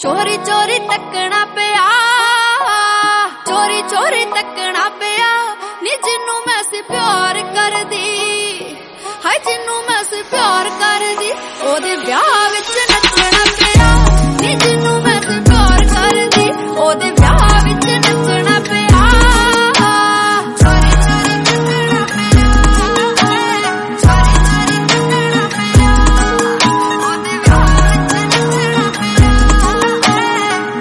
चोरी चोरी तकना पिया, चोरी चोरी तकना पिया नी जिन्नू मैं सी प्यार कर दी, हाय जिन्नू मैं सी प्यार कर दी ओदे ब्याह